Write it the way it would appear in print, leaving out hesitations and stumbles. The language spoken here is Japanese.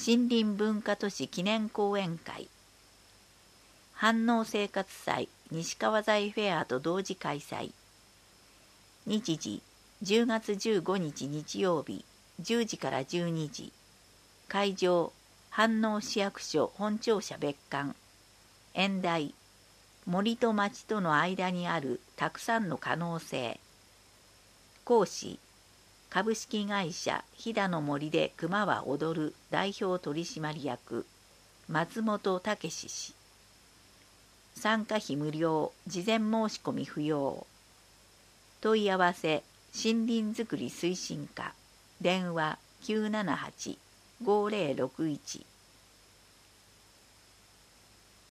森林文化都市記念講演会、飯能生活祭西川材フェアと同時開催。日時10月15日日曜日10時から12時。会場飯能市役所本庁舎別館。演題森と町との間にあるたくさんの可能性。講師株式会社飛騨の森で熊は踊る代表取締役松本武氏。参加費無料、事前申し込み不要。問い合わせ森林づくり推進課、電話978-5061